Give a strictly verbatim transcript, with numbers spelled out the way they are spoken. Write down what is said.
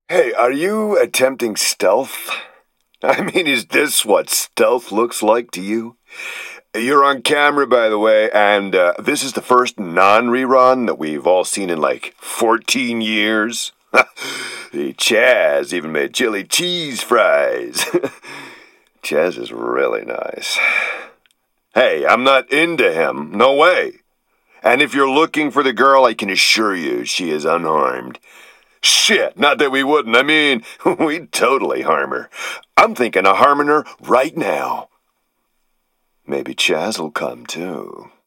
Hey, are you attempting stealth? I mean, is this what stealth looks like to you? You're on camera, by the way, and uh, this is the first non-rerun that we've all seen in like fourteen years. The Chaz even made chili cheese fries. Chaz is really nice. Hey, I'm not into him. No way. And if you're looking for the girl, I can assure you she is unharmed. Shit, not that we wouldn't. I mean, we'd totally harm her. I'm thinking of harming her right now. Maybe Chaz will come too.